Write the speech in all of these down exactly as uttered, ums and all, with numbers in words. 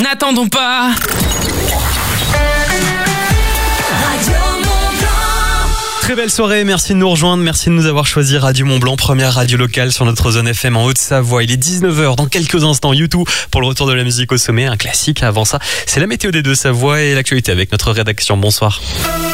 N'attendons pas. Très belle soirée, merci de nous rejoindre, merci de nous avoir choisi Radio Mont-Blanc, première radio locale sur notre zone F M en Haute-Savoie. Il est dix-neuf heures, dans quelques instants, YouTube pour le retour de la musique au sommet, un classique. Avant ça, c'est la météo des Deux-Savoie et l'actualité avec notre rédaction. Bonsoir.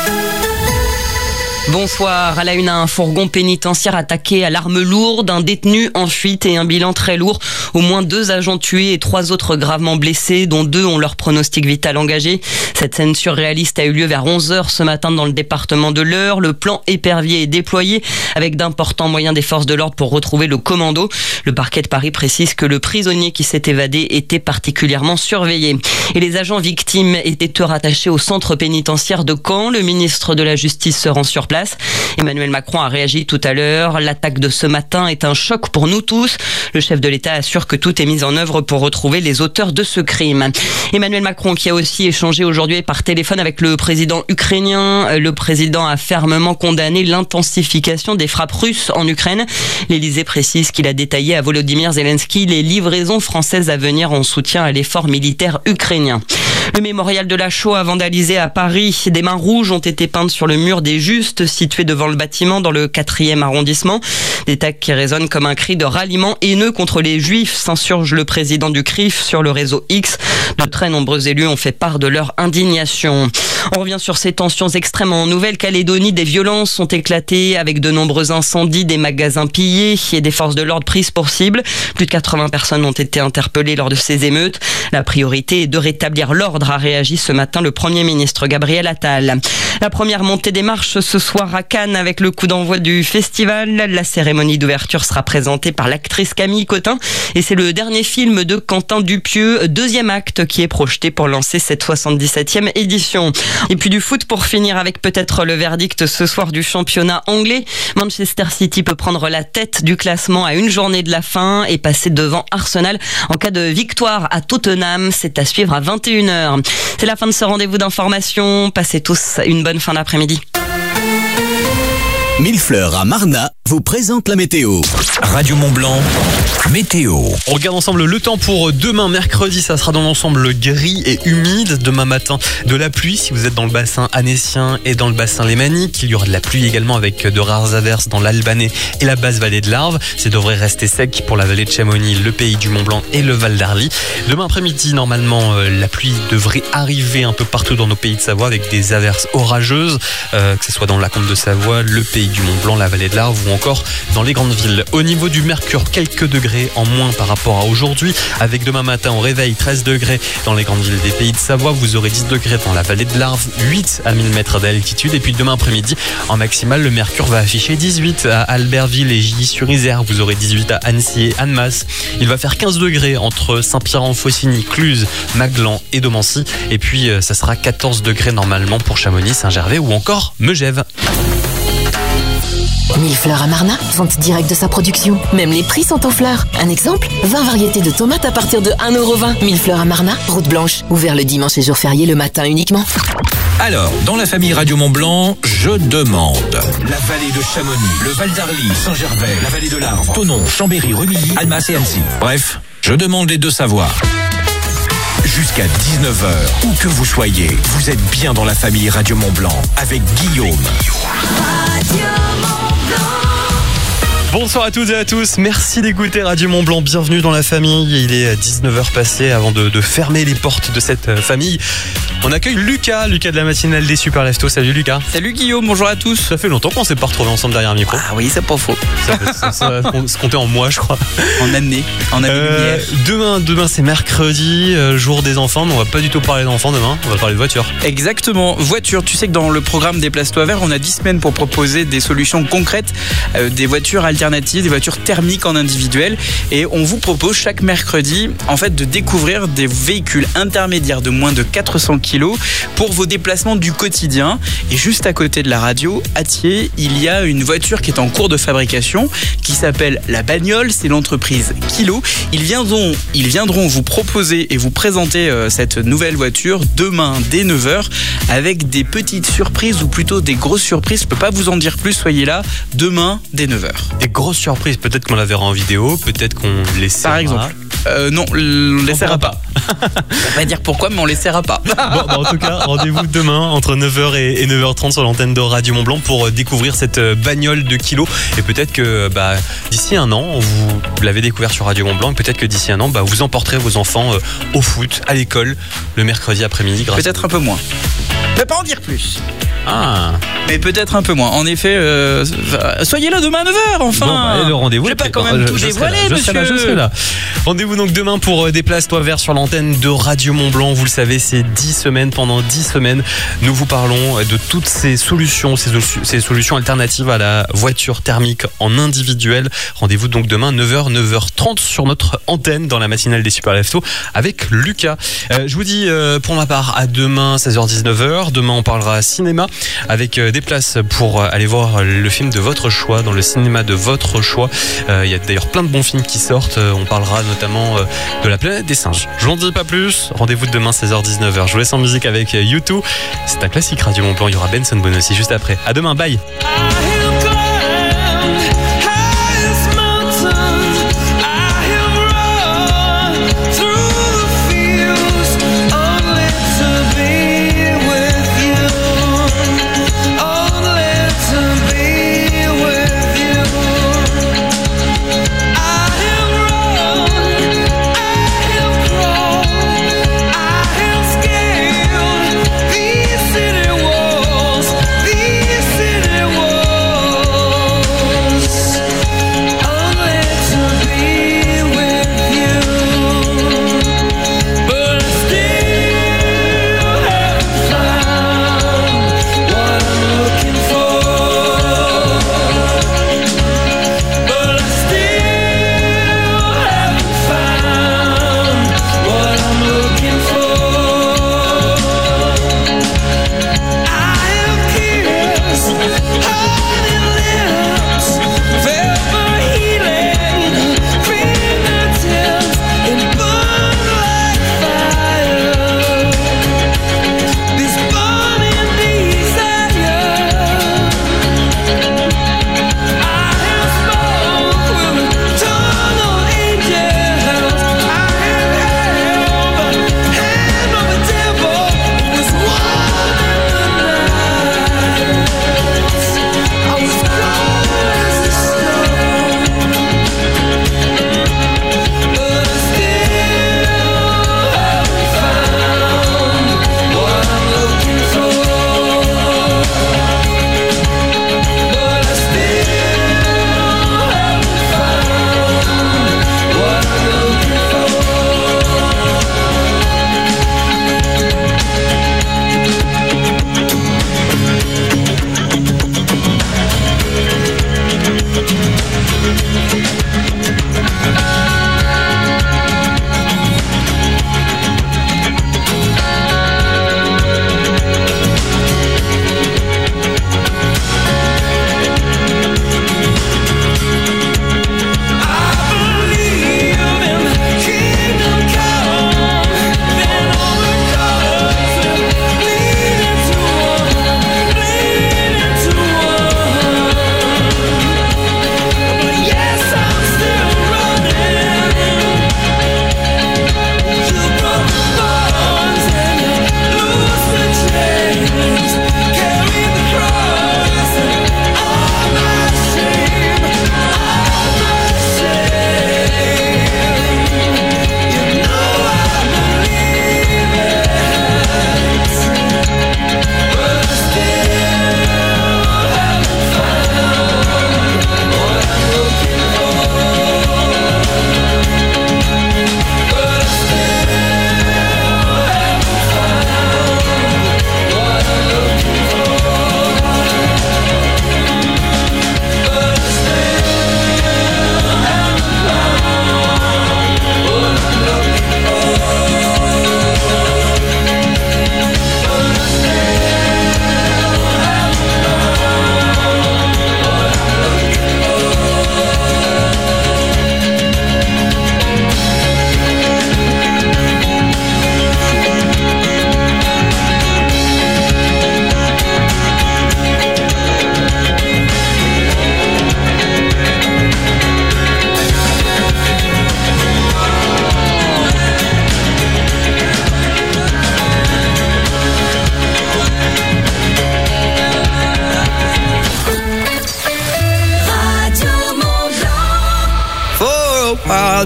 Bonsoir. À la une, un fourgon pénitentiaire attaqué à l'arme lourde, un détenu en fuite et un bilan très lourd. Au moins deux agents tués et trois autres gravement blessés, dont deux ont leur pronostic vital engagé. Cette scène surréaliste a eu lieu vers onze heures ce matin dans le département de l'Eure. Le plan épervier est déployé avec d'importants moyens des forces de l'ordre pour retrouver le commando. Le parquet de Paris précise que le prisonnier qui s'est évadé était particulièrement surveillé. Et les agents victimes étaient eux rattachés au centre pénitentiaire de Caen. Le ministre de la Justice se rend sur place. Emmanuel Macron a réagi tout à l'heure. L'attaque de ce matin est un choc pour nous tous. Le chef de l'État assure que tout est mis en œuvre pour retrouver les auteurs de ce crime. Emmanuel Macron qui a aussi échangé aujourd'hui par téléphone avec le président ukrainien. Le président a fermement condamné l'intensification des frappes russes en Ukraine. L'Élysée précise qu'il a détaillé à Volodymyr Zelensky les livraisons françaises à venir en soutien à l'effort militaire ukrainien. Le mémorial de la Shoah vandalisé à Paris. Des mains rouges ont été peintes sur le mur des Justes situé devant le bâtiment dans le quatrième arrondissement. Des tags qui résonnent comme un cri de ralliement haineux contre les Juifs, s'insurge le président du C R I F sur le réseau X. De très nombreux élus ont fait part de leur indignation. On revient sur ces tensions extrêmes en Nouvelle-Calédonie. Des violences ont éclaté avec de nombreux incendies, des magasins pillés et des forces de l'ordre prises pour cible. Plus de quatre-vingts personnes ont été interpellées lors de ces émeutes. La priorité est de rétablir l'ordre, a réagi ce matin le Premier ministre Gabriel Attal. La première montée des marches ce soir à Cannes avec le coup d'envoi du festival. La cérémonie d'ouverture sera présentée par l'actrice Camille Cotin et c'est le dernier film de Quentin Dupieux, deuxième acte, qui est projeté pour lancer cette soixante-dix-septième édition. Et puis du foot pour finir avec peut-être le verdict ce soir du championnat anglais. Manchester City peut prendre la tête du classement à une journée de la fin et passer devant Arsenal en cas de victoire à Tottenham. C'est à suivre à vingt et une heures. C'est la fin de ce rendez-vous d'information. Passez tous une bonne fin d'après-midi. Millefleurs à Marnat vous présente la météo. Radio Mont-Blanc, météo. On regarde ensemble le temps pour demain, mercredi. Ça sera dans l'ensemble gris et humide. Demain matin, de la pluie si vous êtes dans le bassin annécien et dans le bassin lémanique. Il y aura de la pluie également avec de rares averses dans l'Albanais et la basse vallée de l'Arve. Ça devrait rester sec pour la vallée de Chamonix, le pays du Mont-Blanc et le Val d'Arly. Demain après-midi, normalement, euh, la pluie devrait arriver un peu partout dans nos pays de Savoie avec des averses orageuses, euh, que ce soit dans la Comte de Savoie, le pays du Mont-Blanc, la vallée de l'Arve ou encore dans les grandes villes. Au niveau du mercure, quelques degrés en moins par rapport à aujourd'hui, avec demain matin au réveil treize degrés dans les grandes villes des pays de Savoie. Vous aurez dix degrés dans la vallée de l'Arve, huit à mille mètres d'altitude. Et puis demain après-midi, en maximal, le mercure va afficher dix-huit à Albertville et Gilly-sur-Isère. Vous aurez dix-huit à Annecy et Annemasse. Il va faire quinze degrés entre Saint-Pierre-en-Faucigny, Cluses, Maglan et Domancy. Et puis ça sera quatorze degrés normalement pour Chamonix, Saint-Gervais ou encore Megève. Millefleurs à Marnat, vente directe de sa production. Même les prix sont en fleurs. Un exemple, vingt variétés de tomates à partir de un euro vingt. Millefleurs à Marnat, route blanche. Ouvert le dimanche et jour férié le matin uniquement. Alors, dans la famille Radio Mont-Blanc, je demande. La vallée de Chamonix, le Val d'Arly, Saint-Gervais, la vallée de l'Arve, Thonon, Chambéry, Rumilly, Annemasse et Annecy. Bref, je demande les deux savoirs. Jusqu'à dix-neuf heures, où que vous soyez, vous êtes bien dans la famille Radio Mont-Blanc avec Guillaume. Radio Bonsoir à toutes et à tous, merci d'écouter Radio Mont-Blanc, bienvenue dans la famille. Il est dix-neuf heures passées avant de, de fermer les portes de cette famille. On accueille Lucas, Lucas de la matinale des Super Leftos. Salut Lucas. Salut Guillaume, bonjour à tous. Ça fait longtemps qu'on s'est pas retrouvés ensemble derrière un micro. Ah oui, c'est pas faux. Ça, ça, ça, ça se comptait en mois, je crois. En année, en année euh, lumière. Demain, demain c'est mercredi, euh, jour des enfants, mais on va pas du tout parler d'enfants demain, on va parler de voitures. Exactement, voiture. Tu sais que dans le programme Déplace-toi vert, on a dix semaines pour proposer des solutions concrètes, euh, des voitures alternatives, des voitures thermiques en individuel, et on vous propose chaque mercredi en fait de découvrir des véhicules intermédiaires de moins de quatre cents kilos pour vos déplacements du quotidien. Et juste à côté de la radio, à Thiers, il y a une voiture qui est en cours de fabrication qui s'appelle la Bagnole, c'est l'entreprise Kilo. Ils viendront, ils viendront vous proposer et vous présenter euh, cette nouvelle voiture demain dès neuf heures avec des petites surprises ou plutôt des grosses surprises. Je peux pas vous en dire plus, soyez là demain dès neuf heures. Des grosses surprises, peut-être qu'on la verra en vidéo, peut-être qu'on les Par exemple. Euh, non, on les laissera pourra pas. On va pas dire pourquoi, mais on les laissera pas. Bon, bah, en tout cas, rendez-vous demain entre neuf heures et neuf heures trente sur l'antenne de Radio Mont-Blanc pour découvrir cette bagnole de kilo. Et peut-être que bah, d'ici un an, vous l'avez découvert sur Radio Mont-Blanc. Peut-être que d'ici un an, bah, vous emporterez vos enfants euh, au foot, à l'école, le mercredi après-midi. Grâce Peut-être un peu moins. Je vais pas en dire plus. Ah. Mais peut-être un peu moins. En effet, euh, soyez là demain à neuf heures, enfin. Bon, bah, le rendez-vous. Je vais pas quand bon, même je, tout je dévoiler, là, je monsieur. Serai là, je serai là. Rendez-vous donc demain pour Déplace-toi vert sur l'antenne de Radio Mont-Blanc. Vous le savez, c'est dix semaines. Pendant dix semaines, nous vous parlons de toutes ces solutions, ces, ces solutions alternatives à la voiture thermique en individuel. Rendez-vous donc demain neuf heures, neuf heures trente sur notre antenne dans la matinale des Super Leftos avec Lucas. Euh, je vous dis euh, pour ma part à demain seize heures dix-neuf heures. Demain on parlera cinéma avec euh, des places pour euh, aller voir le film de votre choix dans le cinéma de votre choix. Euh, il y a d'ailleurs plein de bons films qui sortent. Euh, on parlera notamment euh, de La planète des singes. Je n'en dis pas plus. Rendez-vous demain seize heures dix-neuf heures. Je vous laisse en musique avec euh, U deux. C'est un classique Radio Mont-Blanc. Il y aura Benson Boone aussi juste après. À demain. Bye. These city walls, these city walls.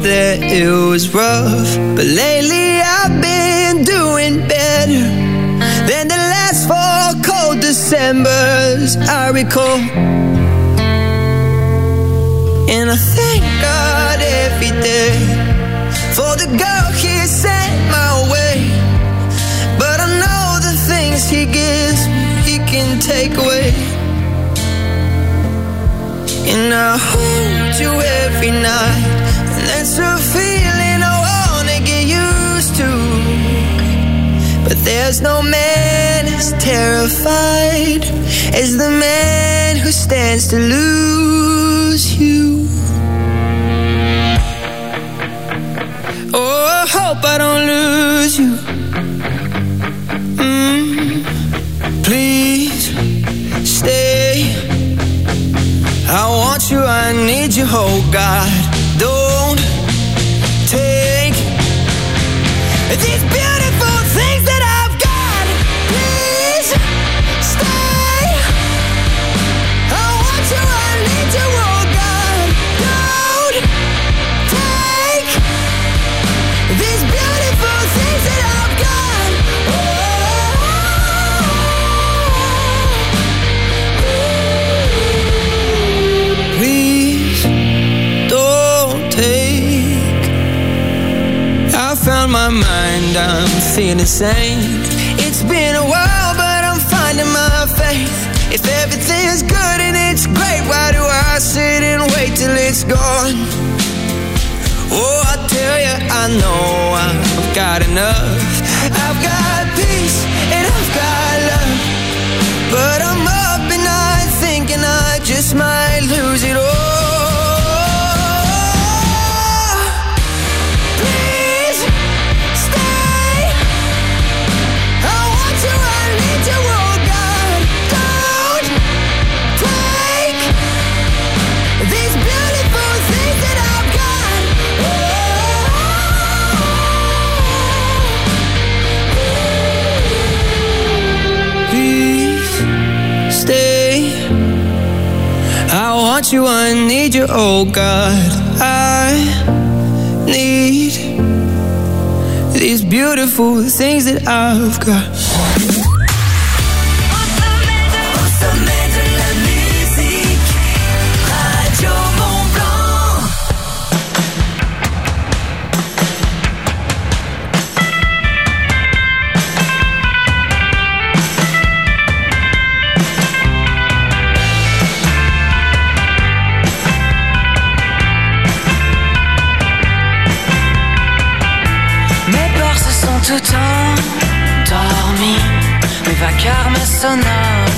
that it was rough, but lately I've been doing better than the last four cold Decembers I recall. And I thank God every day for the girl He sent my way. But I know the things He gives me, He can take away. And I hold you every night, and that's a feeling I wanna get used to. But there's no man as terrified as the man who stands to lose you. Oh, I hope I don't lose you. Mm, please stay. I want you, I need you, oh God. Don't take these beautiful things that I've got. Please stay. I want you, I need you, oh God. Don't take these beautiful things that I've got. Oh, please don't take. I found my mind, I'm feeling sane. It's been a while, but I'm finding my faith. If everything's good and it's great, why do I sit and wait till it's gone? Oh, I tell you, I know I've got enough. I've got peace and I've got love, but I'm up at night thinking I just might lose it all. I want you, I need you, oh God. I need these beautiful things that I've got. Tout endormi, mes vacarmes sonores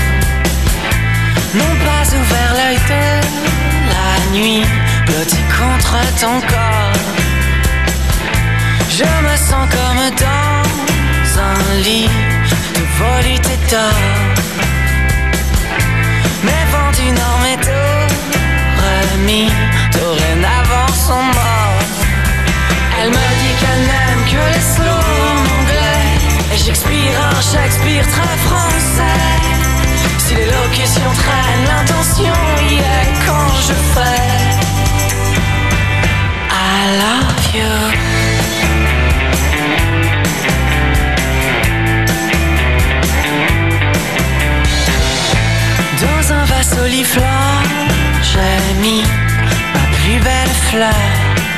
n'ont pas ouvert l'œil de la nuit, blotti contre ton corps. Je me sens comme dans un lit de volupté d'or. Mes vents du nord, mes remis, dorénavant sont morts. Elle me dit qu'elle n'aime que les slows en anglais, et j'expire un Shakespeare très français. Si l'élocution traîne, l'intention y est quand je fais I love you. Dans un vase oliflant, j'ai mis ma plus belle fleur.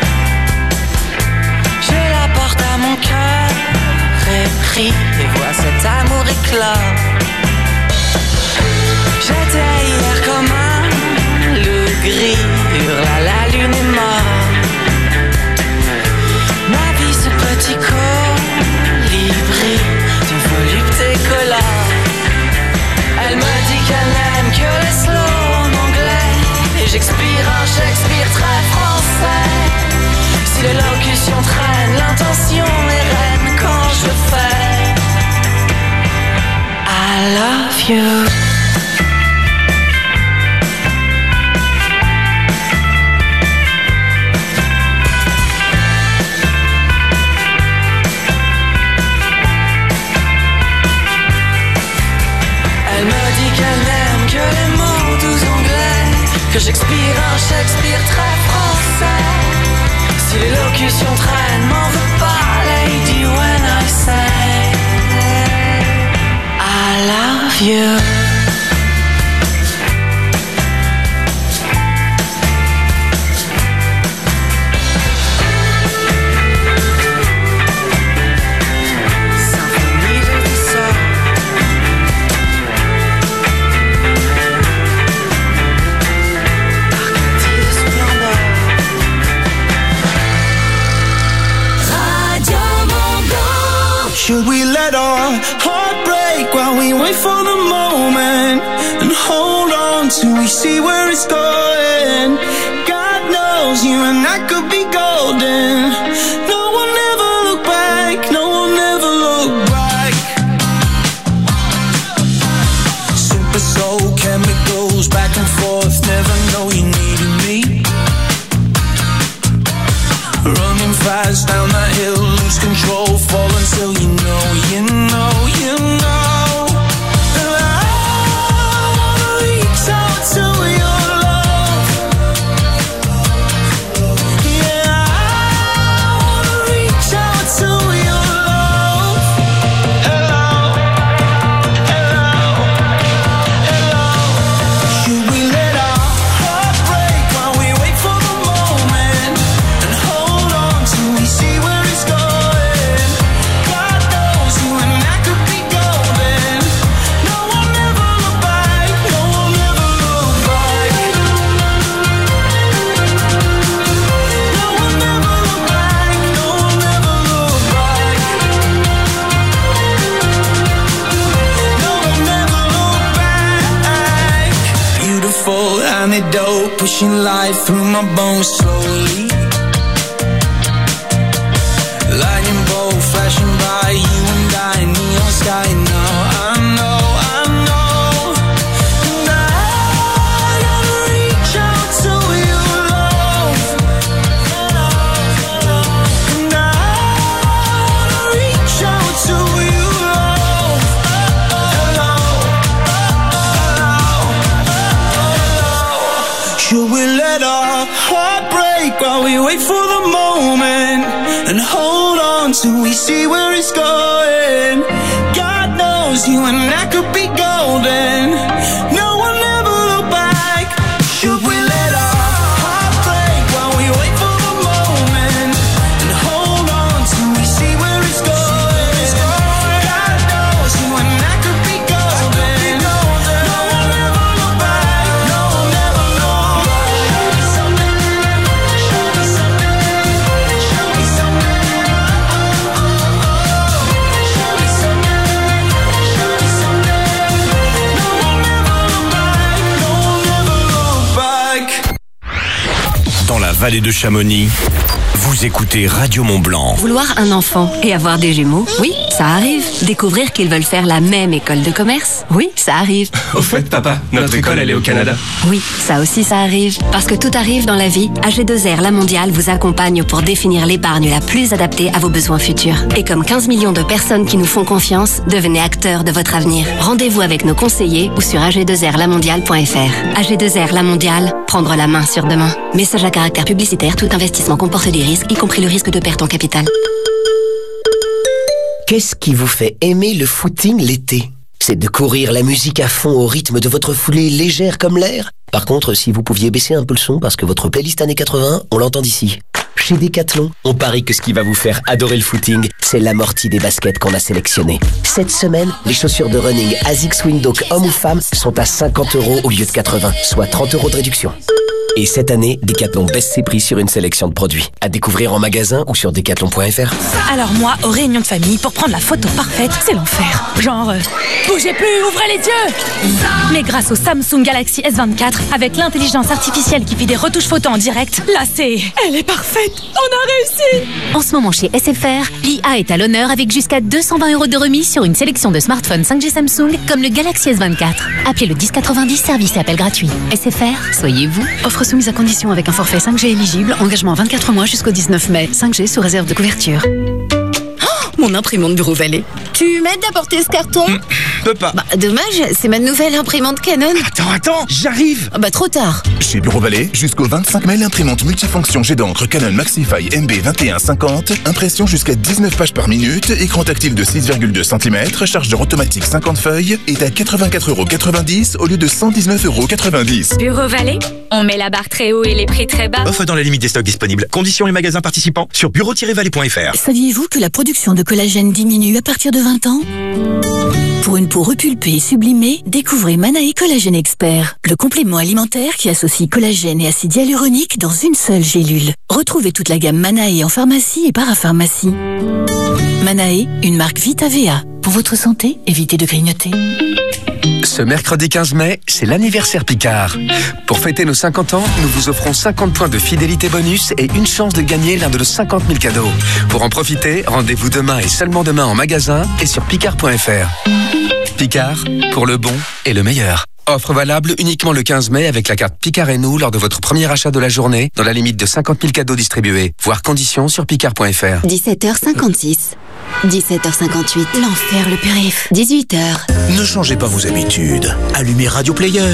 À mon cœur repris et vois cet amour éclore. J'étais hier comme un loup gris, hurle à la lune est mort. Ma vie ce petit colibri de volupté colore. Elle me dit qu'elle n'aime que les slows en anglais, et j'expire un Shakespeare très français. Si l'élocution traîne, l'intention est reine quand je fais I love you. Elle me dit qu'elle n'aime que les mots doux anglais, que j'expire un Shakespeare très français. Si L'élocution traîne, m'en veux pas, lady, when I say I love you. Should we let our heart break while we wait for the moment and hold on till we see where it's going? God knows you and I could be golden. No one ever look back, no one ever look back. Super soul chemicals back and forth, never know you needed me. Running fast down that hill, lose control, fall until you know, you know, you know that I wanna reach out to your love. Yeah, I wanna reach out to your love. Hello, hello, hello. Should we let our heart break while we wait for the moment and hold on till we see where it's going? God knows you and I could be golden. No one ever look back, no one ever look back. No one ever look back, no one ever look back. No one ever look back. Beautiful antidote, pushing life through my bones slowly. Lightning bolt flashing by, you and I, neon sky now. I know, I know. And I gotta reach out to your love. And I wanna reach out to your love. Hello, hello. Should we let our heart break while we wait for the moment and hold on till we see where it's going? God knows you and I could be golden. No one ever look back. Should we let our heart break while we wait for the moment and hold on till we see where it's going? God knows you and I could be golden. No one ever look back. No one ever look back. Show me something. Show me something. Show me something. Show me something. Show me something. No one ever look back. No one ever look back. Dans la vallée de Chamonix, vous écoutez Radio Mont-Blanc. Vouloir un enfant et avoir des jumeaux, oui, ça arrive. Découvrir qu'ils veulent faire la même école de commerce, oui, ça arrive. Au fait, papa, notre école, elle est au Canada. Oui, ça aussi, ça arrive. Parce que tout arrive dans la vie, A G deux R La Mondiale vous accompagne pour définir l'épargne la plus adaptée à vos besoins futurs. Et comme quinze millions de personnes qui nous font confiance, devenez acteurs de votre avenir. Rendez-vous avec nos conseillers ou sur a g deux r la mondiale point f r. A G deux R La Mondiale, prendre la main sur demain. Message à caractère publicitaire, tout investissement comporte des risques, y compris le risque de perte en capital. Qu'est-ce qui vous fait aimer le footing l'été? C'est de courir la musique à fond au rythme de votre foulée légère comme l'air? Par contre, si vous pouviez baisser un peu le son parce que votre playlist années quatre-vingts, on l'entend d'ici. Chez Decathlon, on parie que ce qui va vous faire adorer le footing, c'est l'amorti des baskets qu'on a sélectionnées. Cette semaine, les chaussures de running ASICS Windhoek hommes ou femmes sont à cinquante euros au lieu de quatre-vingts, soit trente euros de réduction. Et cette année, Decathlon baisse ses prix sur une sélection de produits. À découvrir en magasin ou sur decathlon point f r. Alors moi, aux réunions de famille, pour prendre la photo parfaite, c'est l'enfer. Genre, euh, bougez plus, ouvrez les yeux. Mais grâce au Samsung Galaxy S vingt-quatre, avec l'intelligence artificielle qui fait des retouches photos en direct, là c'est... Elle est parfaite. On a réussi. En ce moment chez S F R, l'I A est à l'honneur avec jusqu'à deux cent vingt euros de remise sur une sélection de smartphones cinq G Samsung comme le Galaxy S vingt-quatre. Appelez le dix quatre-vingt-dix, service et appel gratuit. S F R, soyez vous. Offre soumise à condition avec un forfait cinq G éligible, engagement vingt-quatre mois jusqu'au dix-neuf mai. cinq G sous réserve de couverture. mon imprimante Bureau Vallée. Tu m'aides à porter ce carton? mmh, Peux pas. Bah, dommage, c'est ma nouvelle imprimante Canon. Attends, attends, j'arrive. Bah, trop tard. Chez Bureau Vallée, jusqu'au vingt-cinq mai, l'imprimante multifonction jet d'encre Canon Maxify M B vingt et un cinquante, impression jusqu'à dix-neuf pages par minute, écran tactile de six virgule deux centimètres, chargeur automatique cinquante feuilles, est à quatre-vingt-quatre euros quatre-vingt-dix au lieu de cent dix-neuf euros quatre-vingt-dix. Bureau Vallée, on met la barre très haut et les prix très bas. Offre dans la limite des stocks disponibles. Conditions et magasins participants sur bureau tiret vallée point f r. Saviez-vous que la production de collagène diminue à partir de vingt ans? Pour une peau repulpée et sublimée, découvrez Manae Collagène Expert, le complément alimentaire qui associe collagène et acide hyaluronique dans une seule gélule. Retrouvez toute la gamme Manae en pharmacie et parapharmacie. Manae, une marque Vita V A. Pour votre santé, évitez de grignoter. Ce mercredi quinze mai, c'est l'anniversaire Picard. Pour fêter nos cinquante ans, nous vous offrons cinquante points de fidélité bonus et une chance de gagner l'un de nos cinquante mille cadeaux. Pour en profiter, rendez-vous demain et seulement demain en magasin et sur picard point f r. Picard, pour le bon et le meilleur. Offre valable uniquement le quinze mai avec la carte Picard et nous lors de votre premier achat de la journée dans la limite de cinquante mille cadeaux distribués. Voir conditions sur picard point f r. dix-sept heures cinquante-six. dix-sept heures cinquante-huit. L'enfer, le périph. dix-huit heures. Ne changez pas vos habitudes. Allumez Radio Player.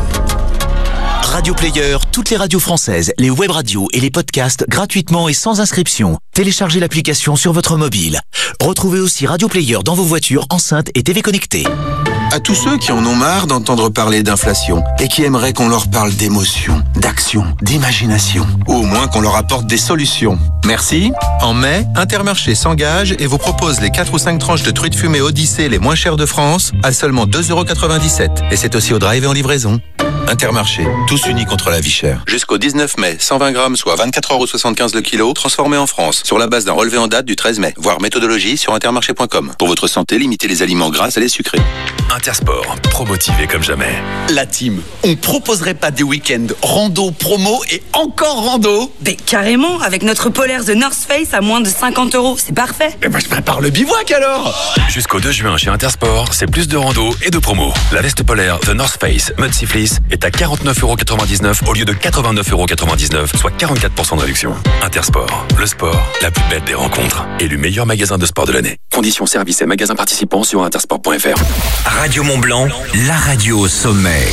Radio Player, toutes les radios françaises, les web radios et les podcasts gratuitement et sans inscription. Téléchargez l'application sur votre mobile. Retrouvez aussi Radio Player dans vos voitures, enceintes et T V connectées. À tous ceux qui en ont marre d'entendre parler d'inflation et qui aimeraient qu'on leur parle d'émotion, d'action, d'imagination, ou au moins qu'on leur apporte des solutions. Merci. En mai, Intermarché s'engage et vous propose les quatre ou cinq tranches de truites fumées Odyssée les moins chères de France à seulement deux euros quatre-vingt-dix-sept. Et c'est aussi au drive et en livraison. Intermarché, tous unis contre la vie chère. Jusqu'au dix-neuf mai, cent vingt grammes, soit vingt-quatre euros soixante-quinze le kilo, transformés en France, sur la base d'un relevé en date du treize mai. Voir méthodologie sur intermarché point com. Pour votre santé, limitez les aliments gras et les sucrés. Intersport, pro-motivé comme jamais. La team, on proposerait pas des week-ends rando, promo et encore rando? Mais carrément, avec notre polaire The North Face à moins de cinquante euros, c'est parfait. Eh ben je prépare le bivouac alors. Jusqu'au deux juin chez Intersport, c'est plus de rando et de promo. La veste polaire The North Face Mud Sea Fleece est à quarante-neuf euros quatre-vingt-dix-neuf au lieu de quatre-vingt-neuf euros quatre-vingt-dix-neuf, soit quarante-quatre pour cent de réduction. Intersport, le sport, la plus belle des rencontres. Élu meilleur magasin de sport de l'année. Conditions, services et magasins participants sur intersport point f r. Radio Mont Blanc, la radio au sommet.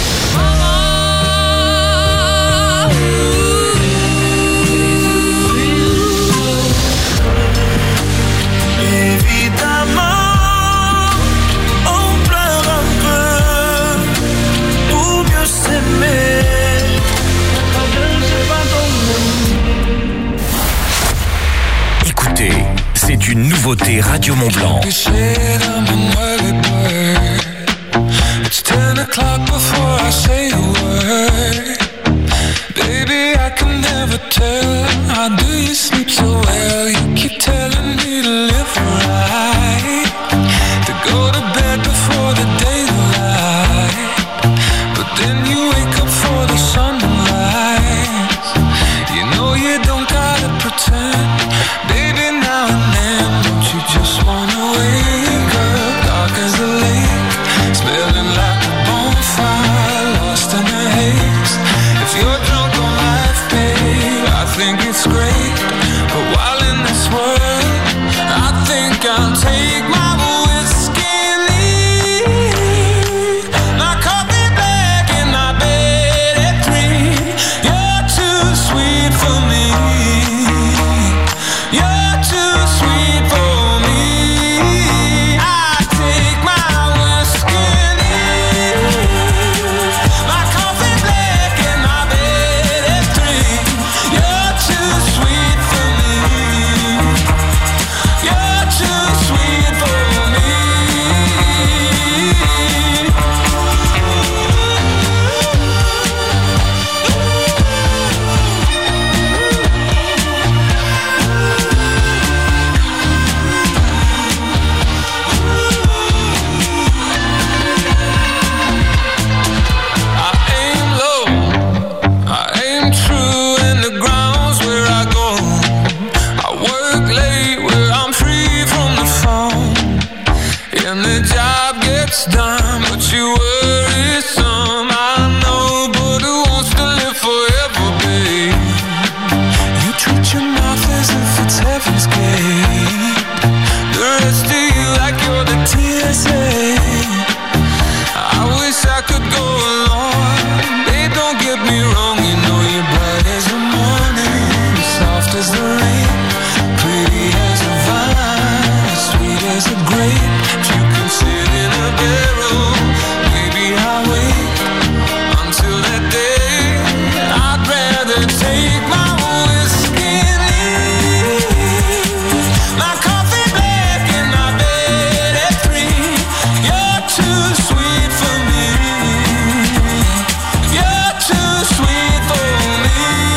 Écoutez, c'est une nouveauté Radio Mont Blanc. It's ten o'clock before I say a word. Baby, I can never tell. How do you sleep so well? You keep telling me to live right, to go to bed before the daylight, but then you wake up for the sun to rise. You know you don't gotta pretend. Baby, now and then, don't you just wanna wake up dark as a lake, smelling like a bonfire, lost in a haze. If you're drunk on life, babe, I think it's great. But while in this world, I think I'll take my whiskey and leave. My coffee black in my bed at three. You're too sweet for me. You're too sweet for me. I take my whiskey and leave. My coffee black in my bed at three. You're too sweet for me. You're too sweet for me. I aim low, I aim true, and the ground's where I go. I work late where I'm free from the phone, and the job gets done, but you worry some. I know, but who wants to live forever, babe? You treat your mouth as if it's heaven's gate. The rape. You can sit in a barrel. Maybe I'll wait until that day. I'd rather take my whiskey and leave. My coffee black and my bed at three. You're too sweet for me. You're too sweet for me.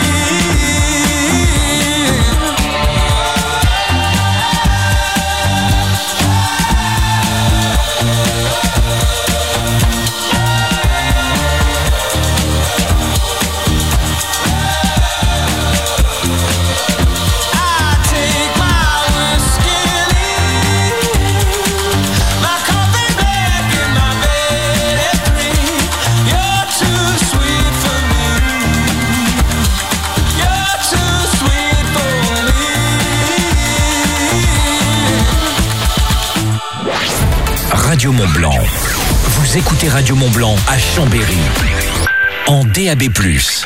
Radio Mont-Blanc. Vous écoutez Radio Mont-Blanc à Chambéry. En D A B plus.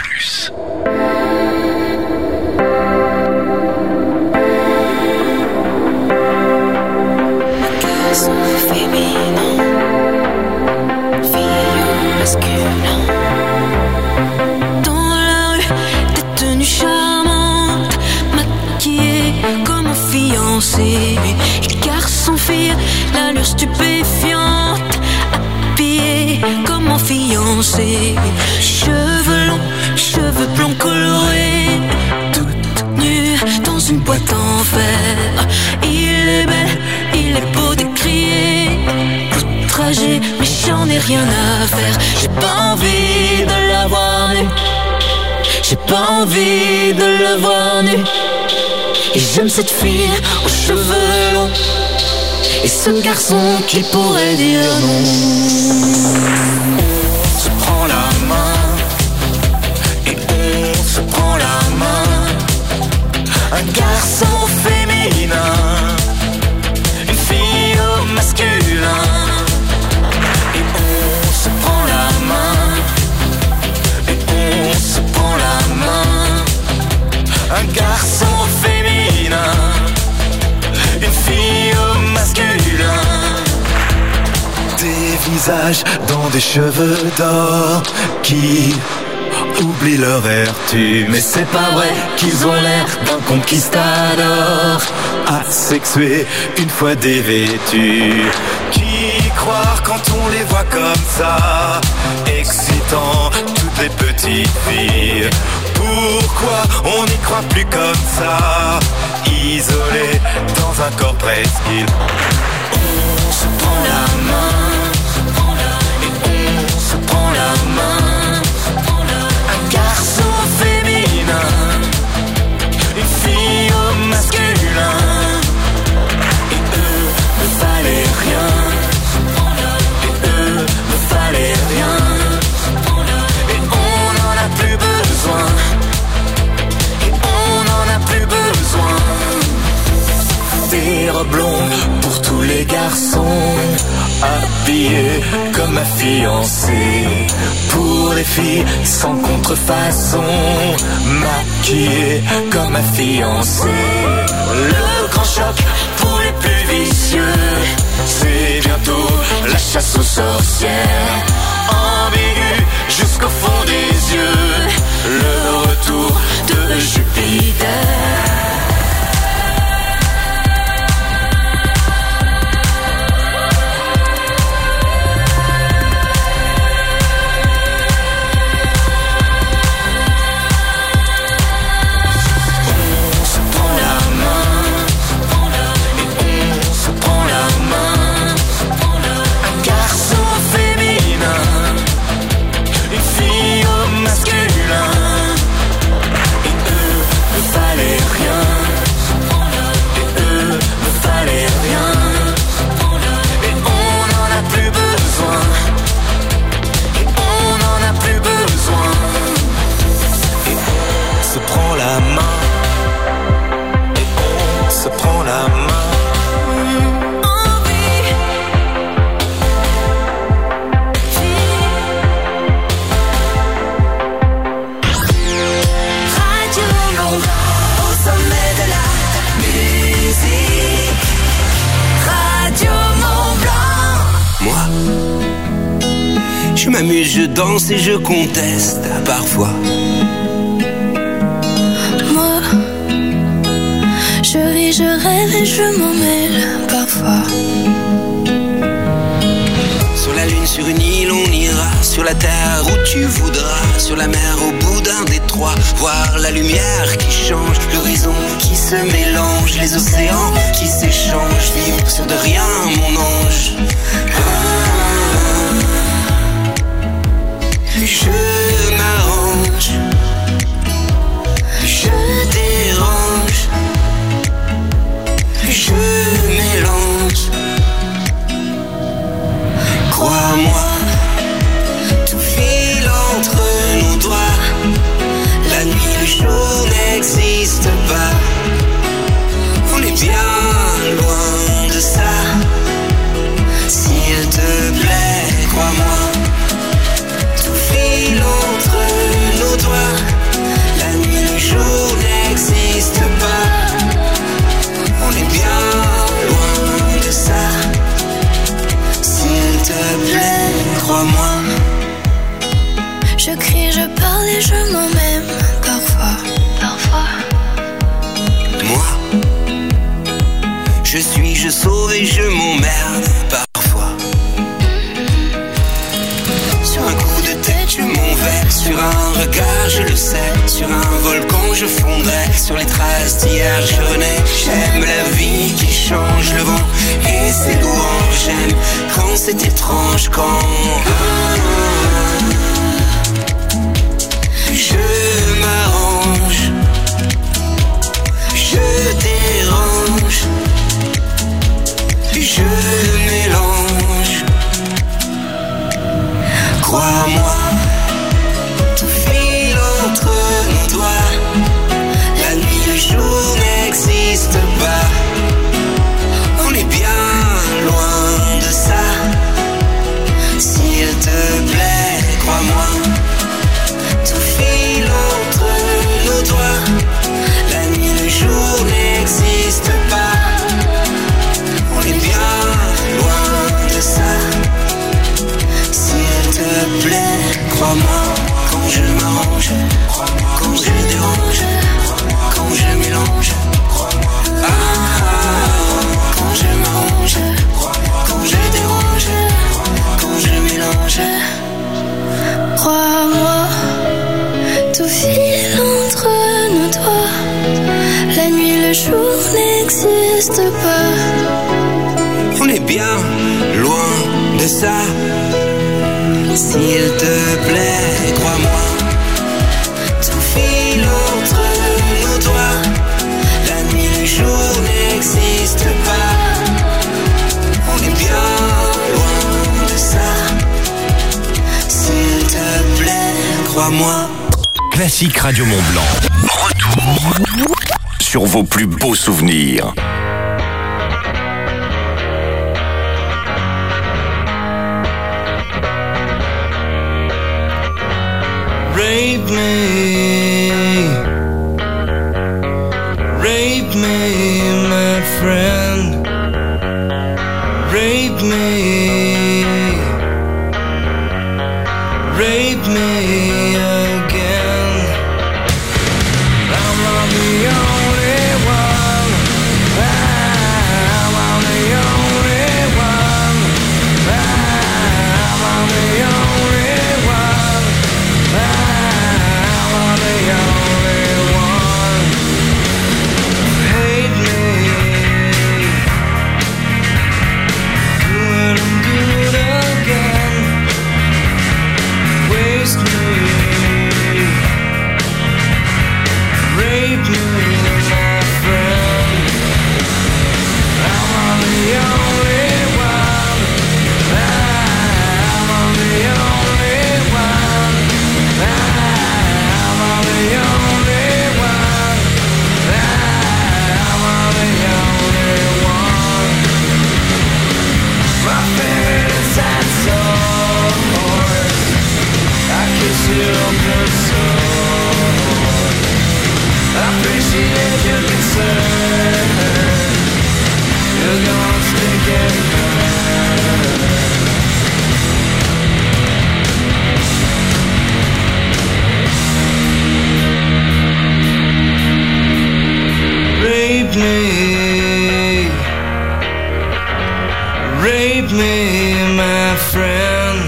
Dans la rue, t'es tenue charmante, maquillée comme un fiancé. Garçon, fille, l'allure stupéfiante, habillée comme un fiancé. Cheveux longs, cheveux blonds colorés, toute nue dans une boîte en fer. Il est belle, il est beau d'écrier. Outragé, mais j'en ai rien à faire. J'ai pas envie de la voir nue. J'ai pas envie de la voir nue. Et j'aime cette fille aux cheveux longs et ce garçon qui pourrait dire non. On se prend la main et on se prend la main. Un garçon féminin, une fille au masculin. Et on se prend la main et on se prend la main. Un garçon féminin, une fille au masculin. Des visages dans des cheveux d'or qui oublient leur vertu. Mais c'est pas vrai qu'ils ont l'air d'un conquistador, asexués une fois dévêtus. Qui croire quand on les voit comme ça, excitant toutes les petites filles. Pourquoi on n'y croit plus comme ça, isolé dans un corps presqu'île. On se prend la main et on se prend la main. Un garçon féminin, une fille au masculin. Et eux ne valaient rien. Et eux ne valaient rien. Et on n'en a plus besoin. Et on n'en a plus besoin. Des robes longues pour tous les garçons, habillés comme ma fiancée. Pour les filles sans contrefaçon, maquillées comme ma fiancée. Le grand choc pour les plus vicieux, c'est bientôt la chasse aux sorcières. Ambigu jusqu'au fond des yeux, le retour de Jupiter. Masque Je m'amuse, je danse et je conteste parfois. Moi, je ris, je rêve et je m'en mêle parfois. Sur la lune, sur une île, on ira. Sur la terre où tu voudras. Sur la mer, au bout d'un détroit. Voir la lumière qui change, l'horizon qui se mélange, les océans qui s'échangent. Vivre sur de rien, mon ange. Ah, je m'arrange, je dérange, je mélange. Crois-moi, tout file entre nos doigts. La nuit, le jour n'existe pas. On est bien loin de ça. S'il te plaît, crois-moi, tout file entre nos doigts. La nuit, le jour n'existe pas. On est bien loin de ça. S'il te plaît, crois-moi. Je crie, je parle et je m'en même parfois. Parfois. Moi, je suis, je sauve et je m'emmerde parfois. Sur un coup de tête, je m'envers. Sur un regard, je le sais. Sur un volcan, je fondrais. Sur les traces d'hier, je renais. J'aime la vie qui change, le vent et ses louanges. J'aime quand c'est étrange, quand je m'arrange, je dérange, je mélange. Crois-moi, tout file entre nos doigts. La nuit, le jour n'existe pas. On est bien loin de ça. S'il te plaît, crois-moi, tout file entre nos doigts. La nuit, le jour n'existe pas. On est bien loin de ça. S'il te plaît, crois-moi, quand je m'arrange, quand je dérange, quand je mélange. Ah, quand je m'arrange, quand je dérange, quand je mélange. Crois-moi, tout file entre nos doigts. La nuit, le jour n'existe pas. On est bien loin de ça. S'il te plaît, crois-moi, tout file entre nos doigts. La nuit, le jour n'existe pas. On est bien loin de ça. S'il te plaît, crois-moi. Classique Radio Mont-Blanc. Retour sur vos plus beaux souvenirs. Rape me, rape me, my friend. Rape me, rape me again. I'm not the only one. I'm not the only one. I'm not the only one. I'm the only one. Hate me, doing good again. Waste me, rape me, my friend. I'm the only one. I'm the only one. I'm the only one. I'm the only one. My favorite is that sword. I kiss you open sword. I appreciate your concern. You're gonna stick and burn. Rape me, my friend.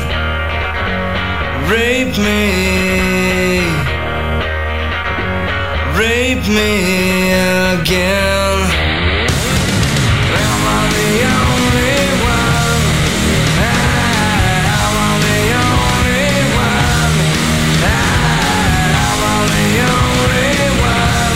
Rape me. Rape me again. Am I the only one? Am I the only one? Am I the only one?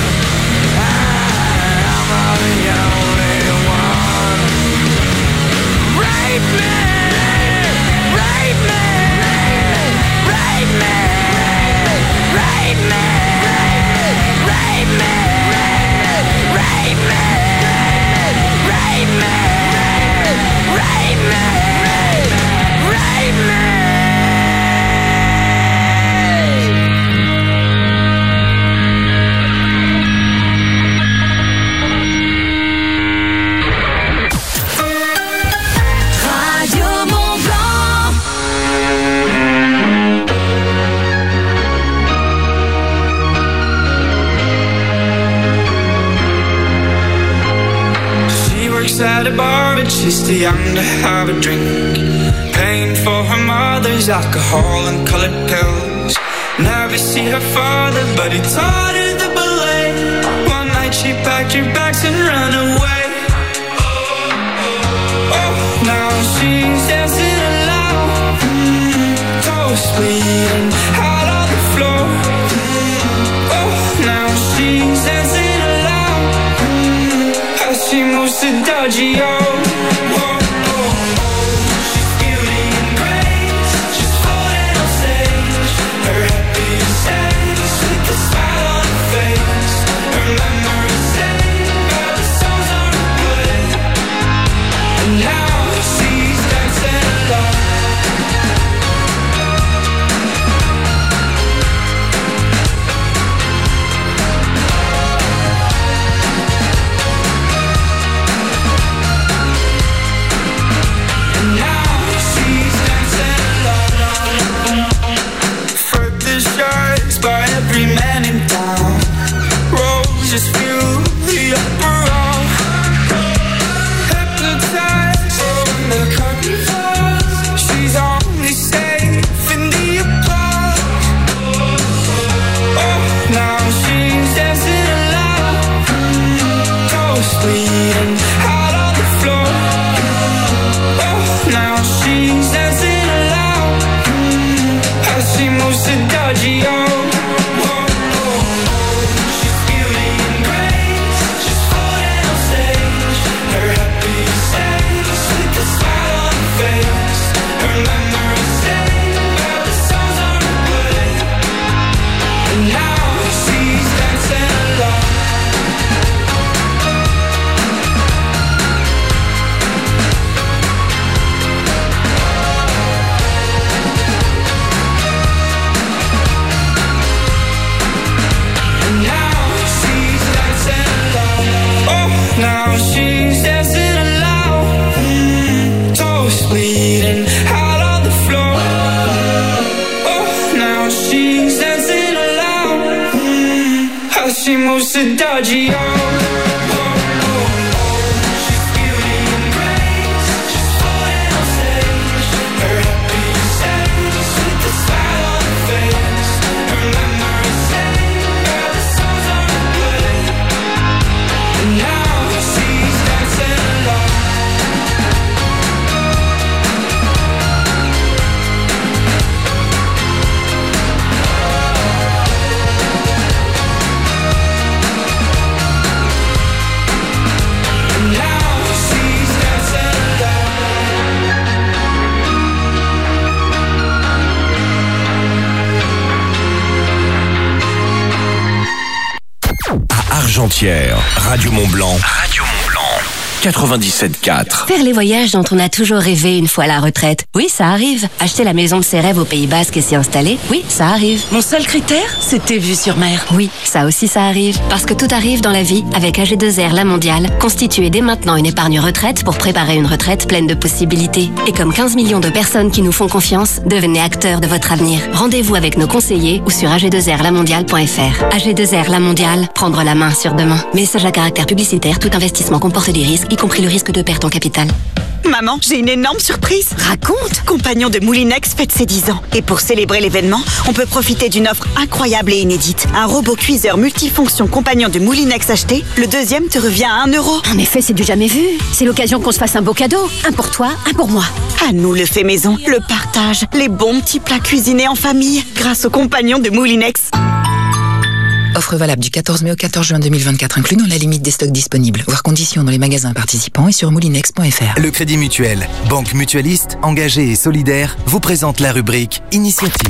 Am I the only one? Rape me! Rape me! Rape me! Rape me! Rape me! Rape me! Rape me! Rape me! Rape me! Radio Mont Blanc. She works at a bar, but she's too young to have a drink. Paying for her mother's alcohol and colored pills. Never see her father, but he taught her the ballet. One night she packed her bags and ran away. Oh, now she's dancing alone, mm, toes bleeding out on the floor. Mm, oh, now she's dancing alone, mm, as she moves to dodgy oh. Oh, oh, oh. She's beauty and grace, she's floating on stage. Her happiest days with a smile on her face. Her memories saved by the songs on replay. And now she's dancing alone. And now she's dancing alone. Further shots by every man in town. Roses fill the upper hall. Hypnotized when the curtain falls. She's only safe in the applause. Oh, now she's dancing alone, mm, toes bleeding out on the floor. Oh, now she's dancing alone, mm, as she moves to dodgy oh. Oh, oh, oh. She's beauty and grace, she's floating on stage. Her happiest days with a smile on her face. Her memories saved by the songs on replay. And now she's dancing alone. And now she's dancing alone. Oh, now she's dancing alone, mm, toes bleeding out on the floor. Oh, now she's dancing alone, mm, as she moves to dodgy oh. Oh, oh, oh. She's beauty and grace, she's floating on stage. Her happiest days with a smile on her face. Her memories saved by the songs on replay. And now she's dancing alone. And now she's dancing alone. À Argentière, Radio Mont Blanc. Radio Mont Blanc. quatre-vingt-dix-sept quatre. Faire les voyages dont on a toujours rêvé une fois à la retraite. Oui, ça arrive. Acheter la maison de ses rêves au Pays Basque et s'y installer. Oui, ça arrive. Mon seul critère, c'était vue sur mer. Oui, ça aussi ça arrive. Parce que tout arrive dans la vie avec A G deux R La Mondiale. Constituez dès maintenant une épargne retraite pour préparer une retraite pleine de possibilités. Et comme quinze millions de personnes qui nous font confiance, devenez acteurs de votre avenir. Rendez-vous avec nos conseillers ou sur a g deux r la mondiale point f r. A G deux R La Mondiale, prendre la main sur demain. Message à caractère publicitaire, tout investissement comporte des risques, y compris le risque de perte en capital. Maman, j'ai une énorme surprise. Raconte. Compagnon de Moulinex fête ses dix ans. Et pour célébrer l'événement, on peut profiter d'une offre incroyable et inédite. Un robot cuiseur multifonction Compagnon de Moulinex acheté, le deuxième te revient à un euro. En effet, c'est du jamais vu. C'est l'occasion qu'on se fasse un beau cadeau. Un pour toi, un pour moi. À nous le fait maison, le partage, les bons petits plats cuisinés en famille, grâce au Compagnon de Moulinex. Offre valable du quatorze mai au quatorze juin deux mille vingt-quatre, inclus dans la limite des stocks disponibles. Voir conditions dans les magasins participants et sur moulinex point f r. Le Crédit Mutuel, banque mutualiste, engagée et solidaire, vous présente la rubrique Initiative.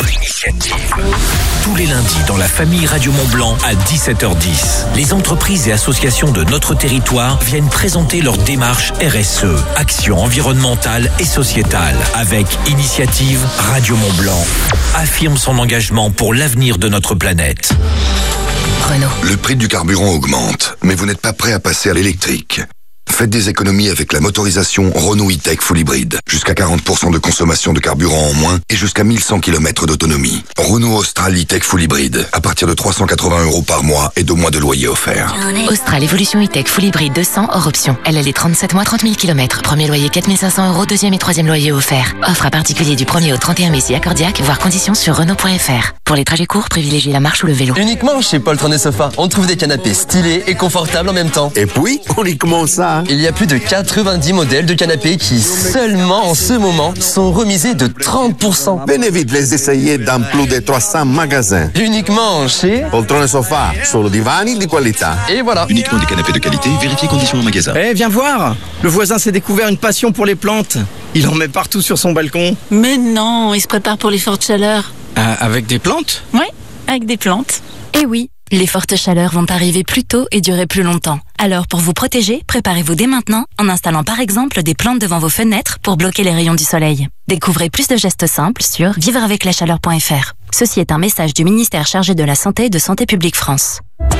Tous les lundis dans la famille Radio Mont-Blanc à dix-sept heures dix, les entreprises et associations de notre territoire viennent présenter leur démarche R S E, action environnementale et sociétale, avec Initiative Radio Mont-Blanc. Affirme son engagement pour l'avenir de notre planète. Renault. Le prix du carburant augmente, mais vous n'êtes pas prêt à passer à l'électrique. Faites des économies avec la motorisation Renault E-Tech Full Hybrid. Jusqu'à quarante pour cent de consommation de carburant en moins et jusqu'à mille cent kilomètres d'autonomie. Renault Austral E-Tech Full Hybrid. À partir de trois cent quatre-vingts euros par mois et deux mois de loyer offert. Austral Evolution E-Tech Full Hybrid deux cents hors option. Elle a les trente-sept mois, trente mille kilomètres. Premier loyer quatre mille cinq cents euros, deuxième et troisième loyer offert. Offre à particulier du premier au trente et un mai si accordiaque, voir conditions sur Renault point f r. Pour les trajets courts, privilégiez la marche ou le vélo. Uniquement chez Poltron et Sofa, on trouve des canapés stylés et confortables en même temps. Et puis, uniquement ça. Il y a plus de quatre-vingt-dix modèles de canapés qui, seulement en ce moment, sont remisés de trente pour cent. Venez vite les essayer dans plus de trois cents magasins. Uniquement chez Poltron et Sofa, solo divani di qualità. Et voilà. Uniquement des canapés de qualité, vérifiez conditions en magasin. Eh, viens voir. Le voisin s'est découvert une passion pour les plantes. Il en met partout sur son balcon. Mais non, il se prépare pour les fortes chaleurs. Euh, avec des plantes ? Ouais, avec des plantes. Et oui, les fortes chaleurs vont arriver plus tôt et durer plus longtemps. Alors pour vous protéger, préparez-vous dès maintenant en installant par exemple des plantes devant vos fenêtres pour bloquer les rayons du soleil. Découvrez plus de gestes simples sur vivre avec la chaleur point f r. Ceci est un message du ministère chargé de la Santé et de Santé publique France.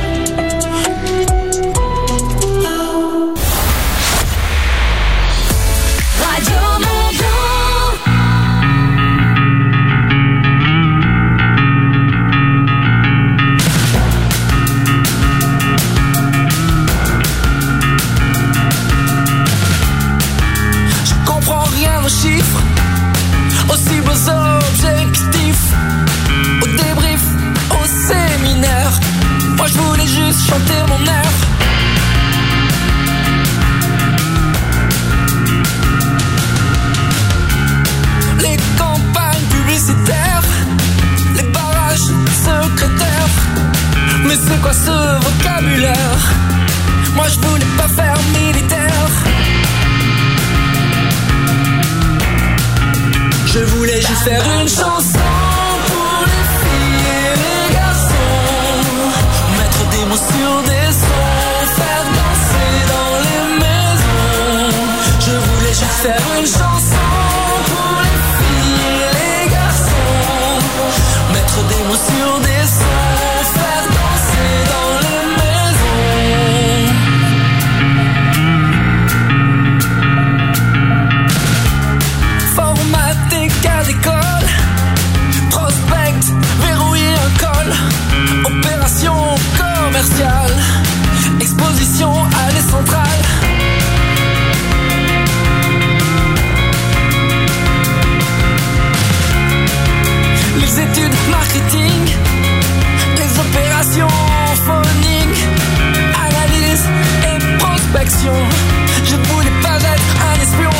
Chiffres, aussi beaux objectifs, au débrief, au séminaire. Moi je voulais juste chanter mon air. Les campagnes publicitaires, les barrages secrétaires. Mais c'est quoi ce vocabulaire? Moi je voulais pas faire militaire. Je voulais juste faire une chanson pour les filles et les garçons. Mettre des mots sur des sons, faire danser dans les maisons. Je voulais juste faire une chanson pour les filles et les garçons. Mettre des mots sur des sons, faire danser dans les d'école, prospect, verrouiller un col, opération commerciale, exposition allée centrale. Les études marketing, les opérations phoning, analyse et prospection. Je voulais pas être un espion.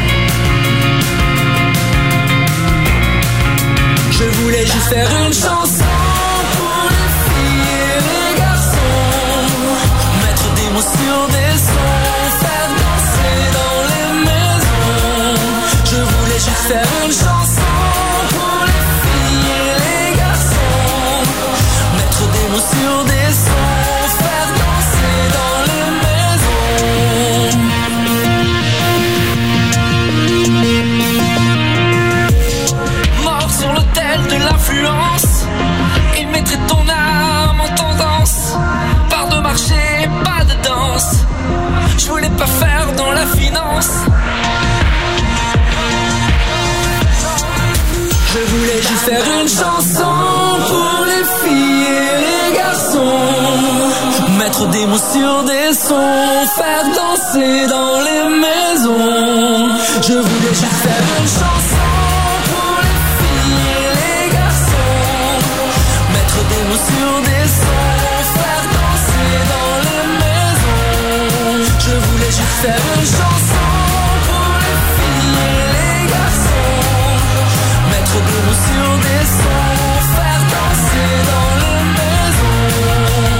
Je voulais juste faire une chanson pour les filles et les garçons. Mettre des mots sur des sons, faire danser dans les maisons. Je voulais juste faire une chanson pour les filles et les garçons. Mettre des mots sur des sons, faire danser dans les maisons. Mort sur l'autel de l'influence, il mettrait ton âme en tendance. Part de marché, pas de danse. Je voulais pas faire dans la finance. Je voulais juste faire une chanson pour les filles et les garçons. Mettre des mots sur des sons, faire danser dans les maisons. Je voulais juste faire une chanson pour les filles et les garçons, mettre des mots sur des sons, faire danser dans les maisons. Je voulais juste faire une chanson pour les filles et les garçons, mettre des mots sur des sons, faire danser dans les maisons.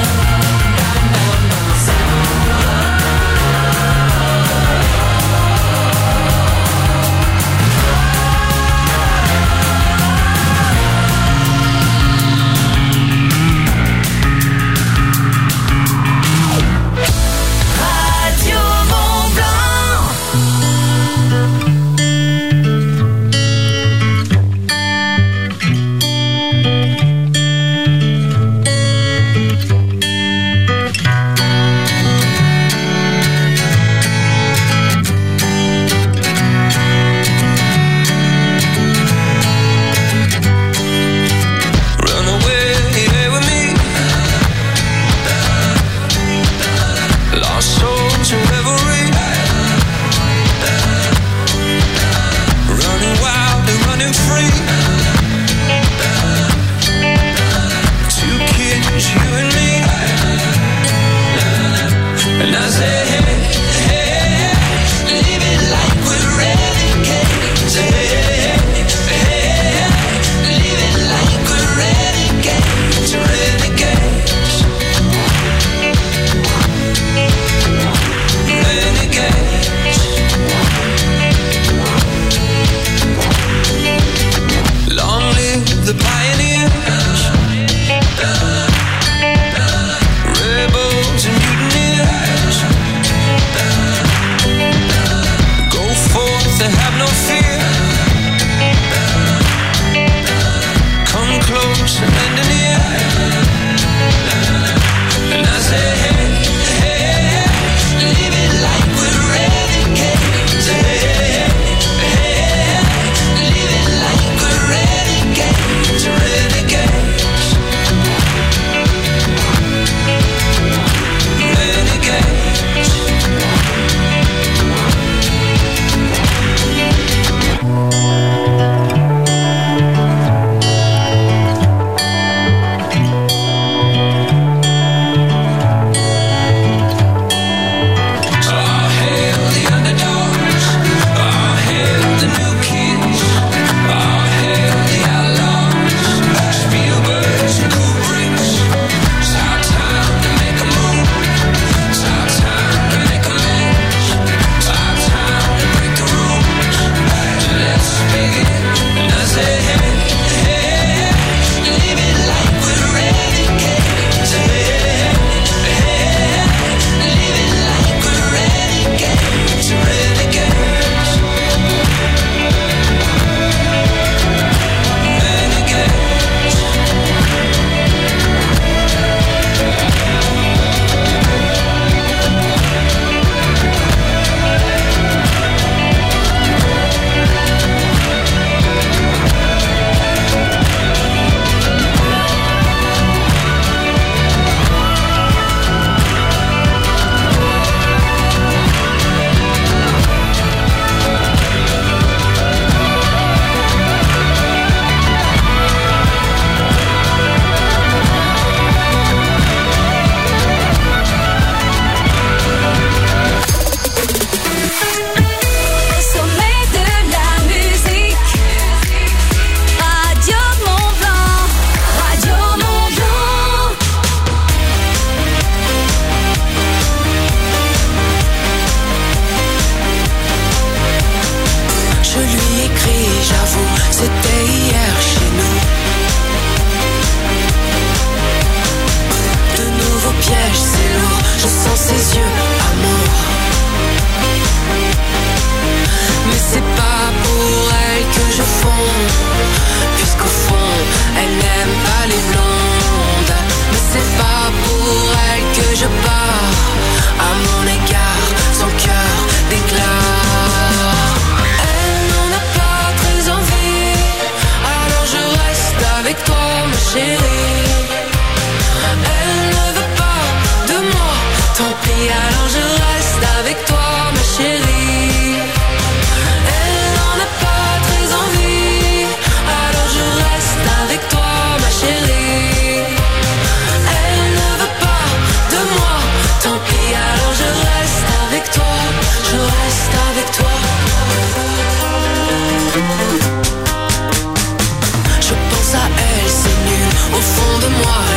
Son cœur d'éclat. Elle n'en a pas très envie.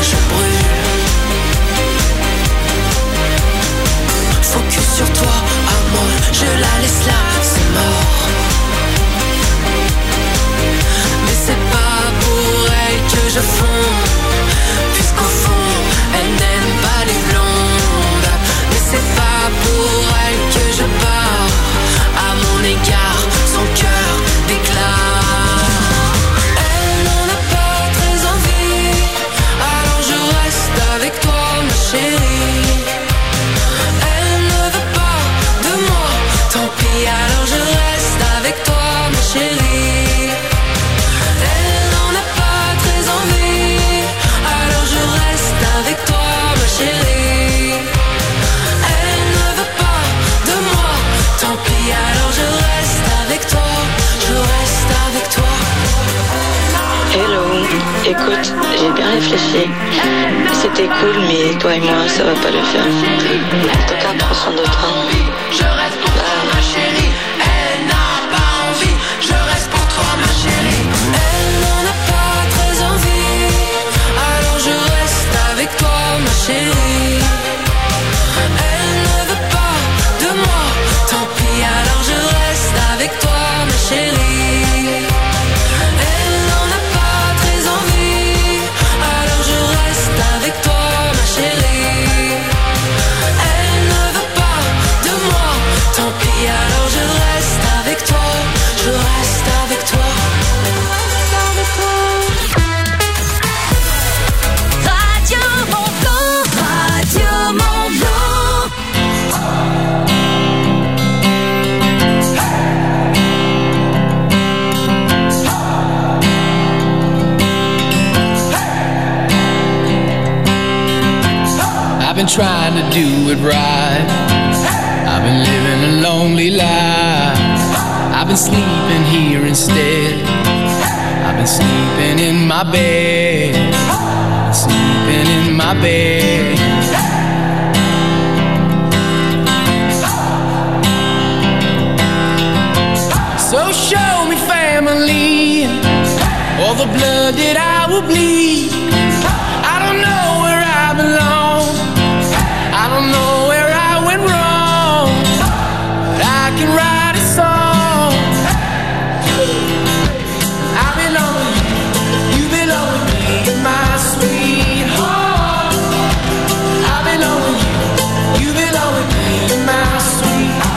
je brûle. Focus sur toi, à moi, je la laisse là, c'est mort. Mais c'est pas pour elle que je fonds, puisqu'au fond, elle n'aime pas les blondes. Mais c'est pas pour elle que je pars, à mon égard, son cœur déclare. Elle n'en a pas très envie, alors je reste avec toi, ma chérie. Elle ne veut pas de moi, tant pis, alors je reste avec toi, ma chérie. Elle n'en a pas très envie, alors je reste avec toi, ma chérie. Elle ne veut pas de moi, tant pis, alors je reste avec toi, je reste avec toi. Hello, écoute, j'ai bien réfléchi. C'était cool, mais toi et moi, ça va pas le faire. En tout cas, prends soin de toi. Je reste pour toi, ma chérie. Elle n'a pas envie, je reste pour toi, ma chérie. Elle n'en a pas très envie, alors je reste avec toi, ma chérie. Elle ne veut pas de moi, tant pis, alors je reste avec toi, ma chérie. Elle n'en a pas très envie, alors je reste avec toi, ma chérie. Elle ne veut pas de moi, tant pis, alors je reste avec toi, je reste avec toi. Radio Mont-Blanc, Radio Mont-Blanc. I've been trying to do it right. I've been living a lonely life. I've been sleeping here instead. I've been sleeping in my bed. Sleeping in my bed. So show me family, all the blood that I will bleed. I don't know where I belong, I don't know where I went wrong, but I can write a song. I belong with you, you belong with me, my sweetheart. I belong with you, you belong with me, my sweetheart.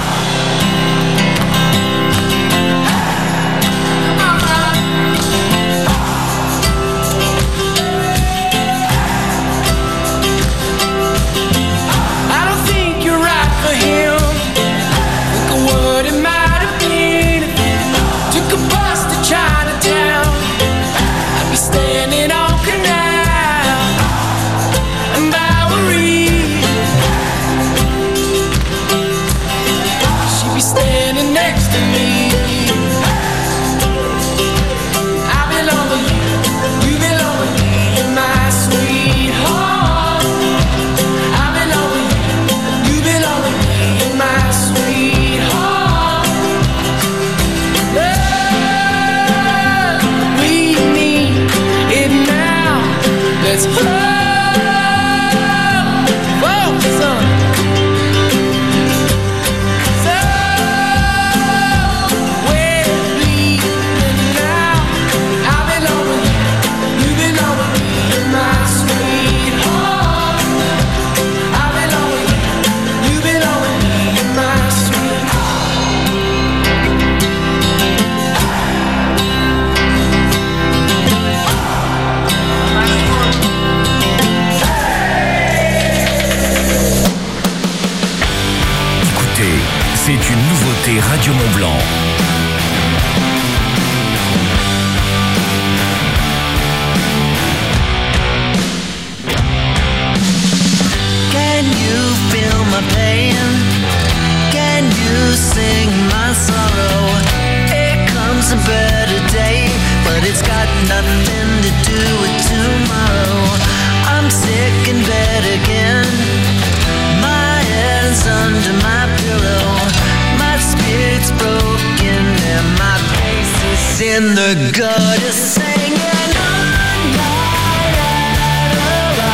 C'est une nouveauté Radio Mont-Blanc. Can you feel my pain? Can you sing my sorrow? Here comes a better day, but it's got nothing to do with tomorrow. I'm sick in bed again. My head's under my pillow. My spirit's broken and my face is in the gutter singing all night out of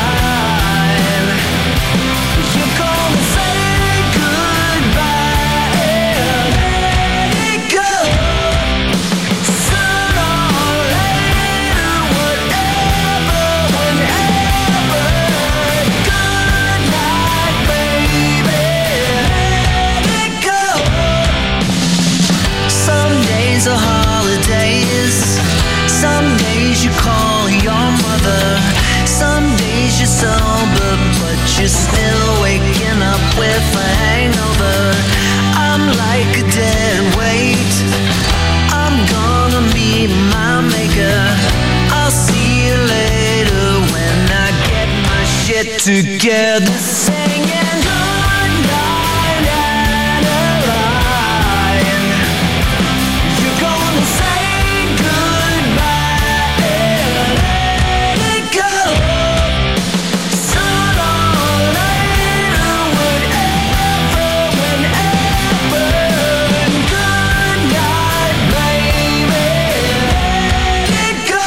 days are holidays. Some days you call your mother. Some days you're sober, but you're still waking up with a hangover. I'm like a dead weight. I'm gonna meet my maker. I'll see you later when I get my shit together. Singing good night, Adeline. You're gonna say goodbye and let it go. Sooner or later, whatever, whenever. Good night, baby, let it go.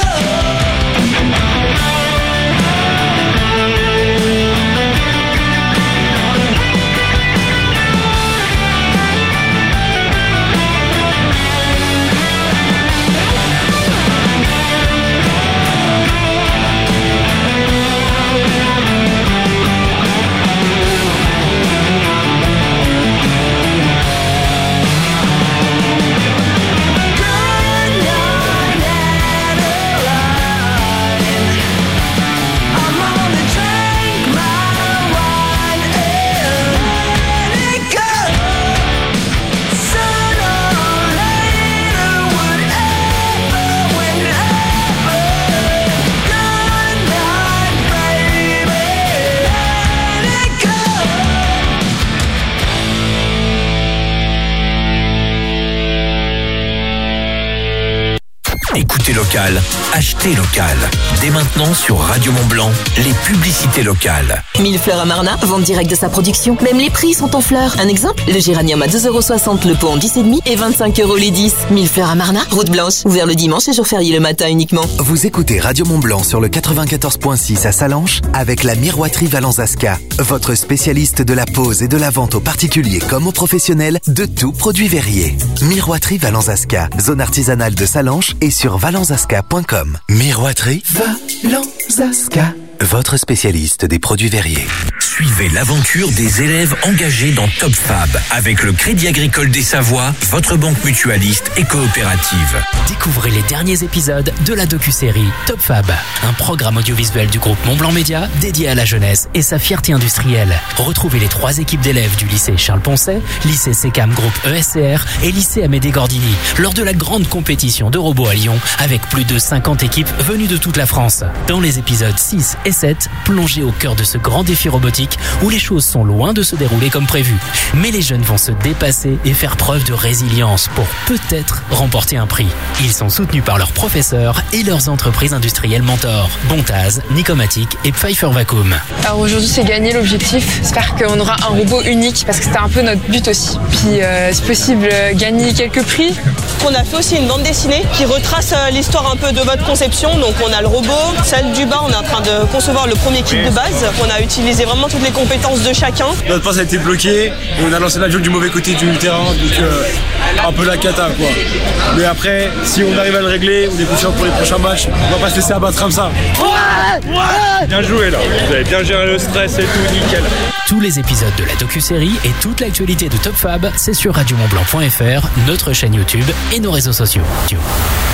Écoutez local, achetez local. Dès maintenant sur Radio Mont-Blanc, les publicités locales. Mille fleurs à Marna, vente directe de sa production. Même les prix sont en fleurs. Un exemple, le géranium à deux euros soixante le pot en dix et demi et vingt-cinq euros les dix. Mille fleurs à Marna, route blanche, ouvert le dimanche et jour férié le matin uniquement. Vous écoutez Radio Mont-Blanc sur le quatre-vingt-quatorze virgule six à Salanches avec la Miroiterie Valenzaska, votre spécialiste de la pose et de la vente aux particuliers comme aux professionnels de tout produit verrier. Miroiterie Valenzaska, zone artisanale de Salanches et sur valenzaska point com. Miroiterie Valenzaska, votre spécialiste des produits verriers. Suivez l'aventure des élèves engagés dans Top Fab avec le Crédit Agricole des Savoies, votre banque mutualiste et coopérative. Découvrez les derniers épisodes de la docu-série Top Fab, un programme audiovisuel du groupe Mont-Blanc Média dédié à la jeunesse et sa fierté industrielle. Retrouvez les trois équipes d'élèves du lycée Charles-Poncet, lycée SECAM Groupe E S C R et lycée Amédée Gordini lors de la grande compétition de robots à Lyon avec plus de cinquante équipes venues de toute la France. Dans les épisodes six et sept, plongez au cœur de ce grand défi robotique où les choses sont loin de se dérouler comme prévu. Mais les jeunes vont se dépasser et faire preuve de résilience pour peut-être remporter un prix. Ils sont soutenus par leurs professeurs et leurs entreprises industrielles mentors, Bontaz, Nicomatic et Pfeiffer Vacuum. Alors aujourd'hui c'est gagner l'objectif. J'espère qu'on aura un robot unique parce que c'était un peu notre but aussi. Puis euh, c'est possible euh, gagner quelques prix. On a fait aussi une bande dessinée qui retrace euh, l'histoire un peu de votre conception. Donc on a le robot, celle du bas, on est en train de concevoir le premier kit de base. On a utilisé vraiment toutes les compétences de chacun. Notre passe a été bloquée et on a lancé l'avion du mauvais côté du terrain, donc euh, un peu la cata quoi. Mais après, si on arrive à le régler, on est confiant pour les prochains matchs, on va pas se laisser abattre comme ça. Ouais, ouais. Bien joué là, vous avez bien géré le stress et tout, nickel. Tous les épisodes de la docu-série et toute l'actualité de Top Fab, c'est sur radio mont blanc point f r, notre chaîne YouTube et nos réseaux sociaux.